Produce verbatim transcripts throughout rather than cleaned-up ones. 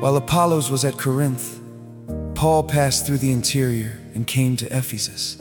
While Apollos was at Corinth, Paul passed through the interior and came to Ephesus.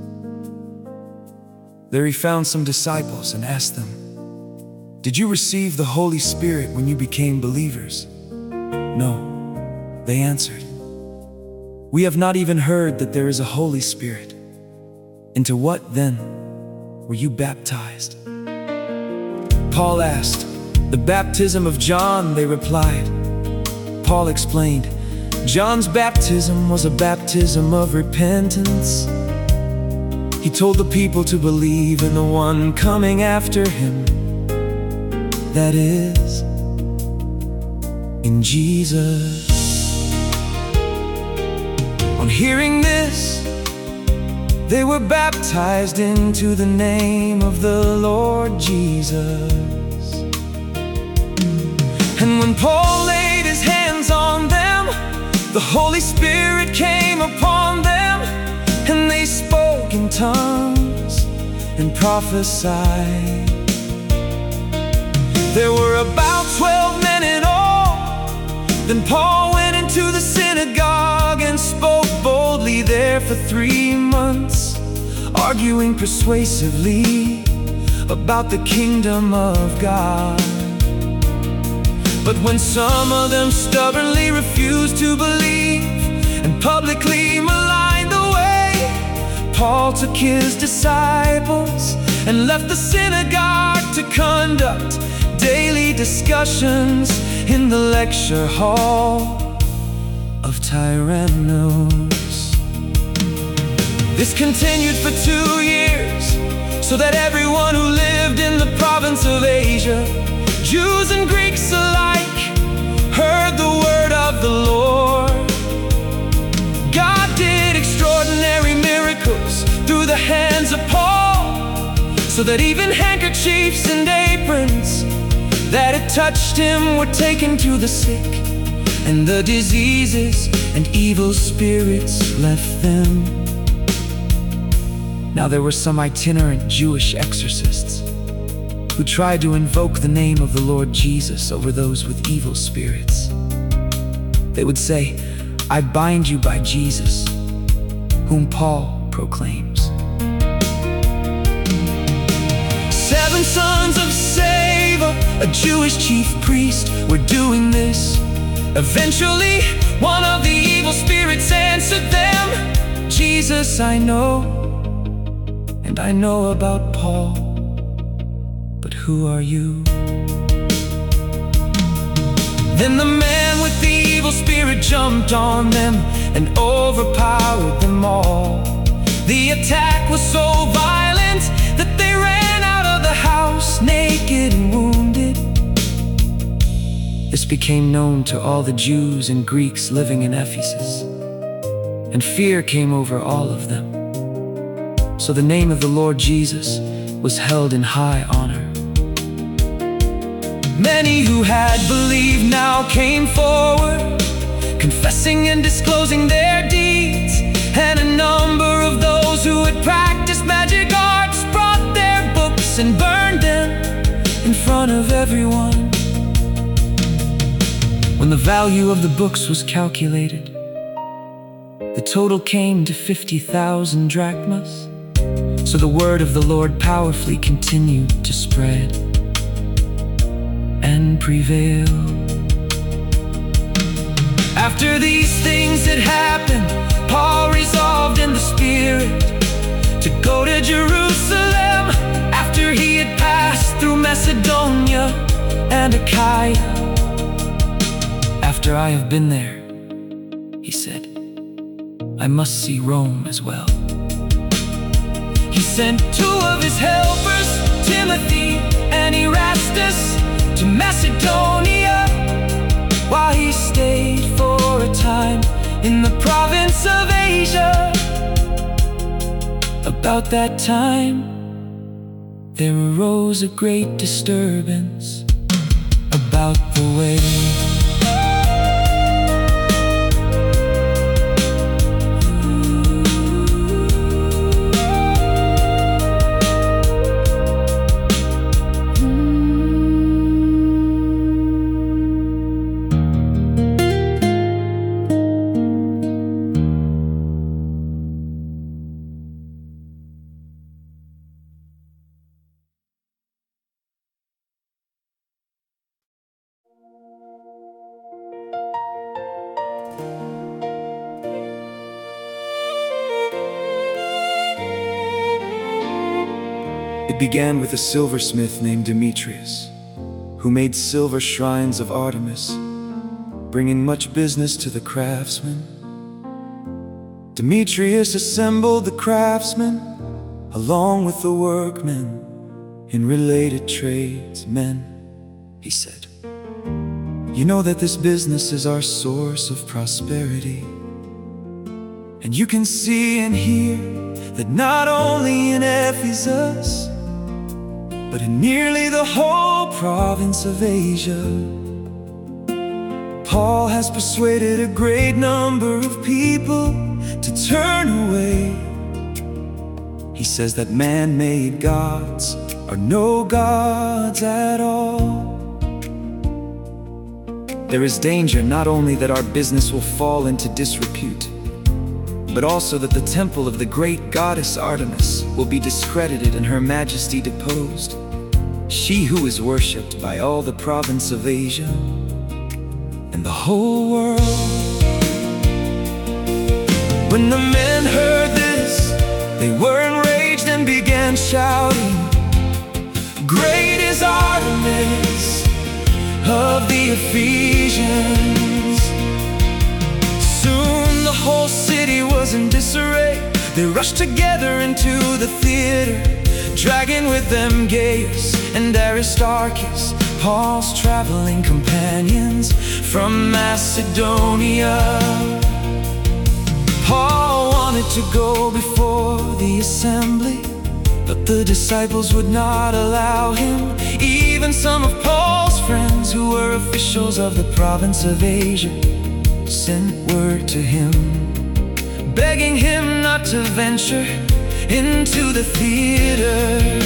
There he found some disciples and asked them, "Did you receive the Holy Spirit when you became believers?" "No," they answered. "We have not even heard that there is a Holy Spirit. Into what, then, were you baptized?" Paul asked. "The baptism of John," they replied. Paul explained, "John's baptism was a baptism of repentance. He told the people to believe in the one coming after him, that is, in Jesus." On hearing this, they were baptized into the name of the Lord Jesus. And when Paul laid his hands on them, the Holy Spirit came upon them, and they spoke in tongues and prophesied. There were about twelve men in all. Then Paul went into the synagogue and spoke boldly there for three months, arguing persuasively about the kingdom of God. But when some of them stubbornly refused to believe and publicly maligned the way, Paul took his disciples and left the synagogue to conduct daily discussions in the lecture hall of Tyrannus. This continued for two years, so that everyone who lived in the province of Asia, Jews and Greeks alike, heard the word of the Lord. God did extraordinary miracles through the hands of Paul, so that even handkerchiefs and aprons that had touched him were taken to the sick, and the diseases and evil spirits left them. Now there were some itinerant Jewish exorcists who tried to invoke the name of the Lord Jesus over those with evil spirits. They would say, "I bind you by Jesus, whom Paul proclaims." Seven sons of Sceva, a Jewish chief priest, were doing this. Eventually, one of the evil spirits answered them, "Jesus I know, and I know about Paul, but who are you?" Then the man with the evil spirit jumped on them and overpowered them all. The attack was so violent that they ran out of the house naked and wounded. This became known to all the Jews and Greeks living in Ephesus, and fear came over all of them. So the name of the Lord Jesus was held in high honor. Many who had believed now came forward, confessing and disclosing their deeds. And a number of those who had practiced magic arts brought their books and burned them in front of everyone. When the value of the books was calculated, the total came to fifty thousand drachmas. So the word of the Lord powerfully continued to spread and prevail. After these things had happened, Paul resolved in the Spirit to go to Jerusalem, after he had passed through Macedonia and Achaia. "After I have been there," he said, "I must see Rome as well." He sent two of his helpers, Timothy and Erastus, to Macedonia, while he stayed for a time in the province of Asia. About that time, there arose a great disturbance about the way. began with a silversmith named Demetrius, who made silver shrines of Artemis, bringing much business to the craftsmen. Demetrius assembled the craftsmen along with the workmen in related trades. Men, he said, you know that this business is our source of prosperity. And you can see and hear that not only in Ephesus, but in nearly the whole province of Asia, Paul has persuaded a great number of people to turn away. He says that man-made gods are no gods at all. There is danger not only that our business will fall into disrepute, but also that the temple of the great goddess Artemis will be discredited and her majesty deposed, she who is worshipped by all the province of Asia and the whole world. When the men heard this, they were enraged and began shouting, "Great is Artemis of the Ephesians!" Soon the whole city was in disarray. They rushed together into the theater, dragging with them Gaius and Aristarchus, Paul's traveling companions from Macedonia. Paul wanted to go before the assembly, but the disciples would not allow him. Even some of Paul's friends, who were officials of the province of Asia, sent word to him, begging him not to venture into the theater.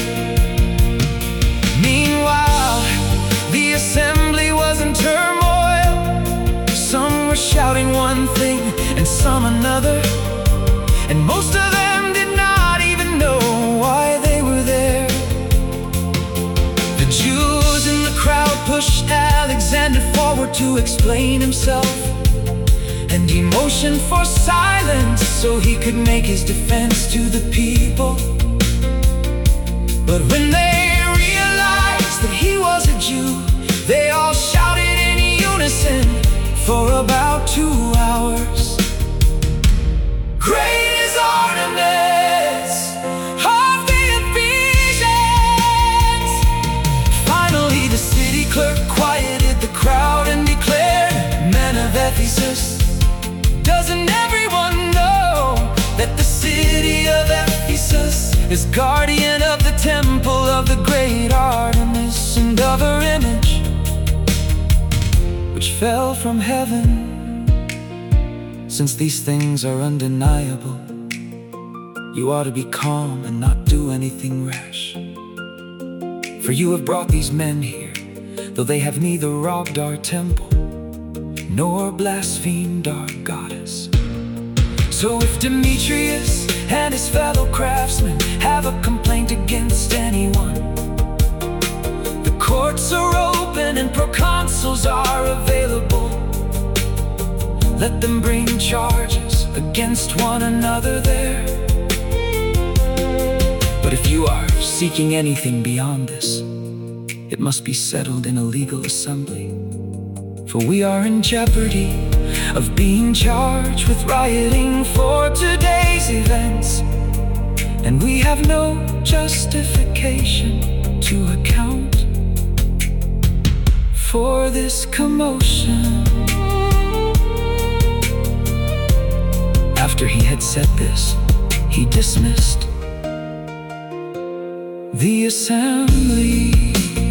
Meanwhile, the assembly was in turmoil. Some were shouting one thing and some another, and most of them did not even know why they were there. The Jews in the crowd pushed Alexander forward to explain himself, and he motioned for silence so he could make his defense to the people. But when they realized that he was a Jew, they all shouted in unison for about two hours, "Great is Artemis of the Ephesians!" Finally the city clerk quieted the crowd and declared, "Men of Ephesus, doesn't everyone know that the city of Ephesus is guardian of the temple of the great Artemis and of her image, which fell from heaven? Since these things are undeniable, you ought to be calm and not do anything rash. For you have brought these men here, though they have neither robbed our temple nor blasphemed our goddess. So if Demetrius and his fellow craftsmen have a complaint against anyone, the courts are open and proconsuls are available. Let them bring charges against one another there. But if you are seeking anything beyond this, it must be settled in a legal assembly. For we are in jeopardy of being charged with rioting for today's events, and we have no justification to account for this commotion." After he had said this, he dismissed the assembly.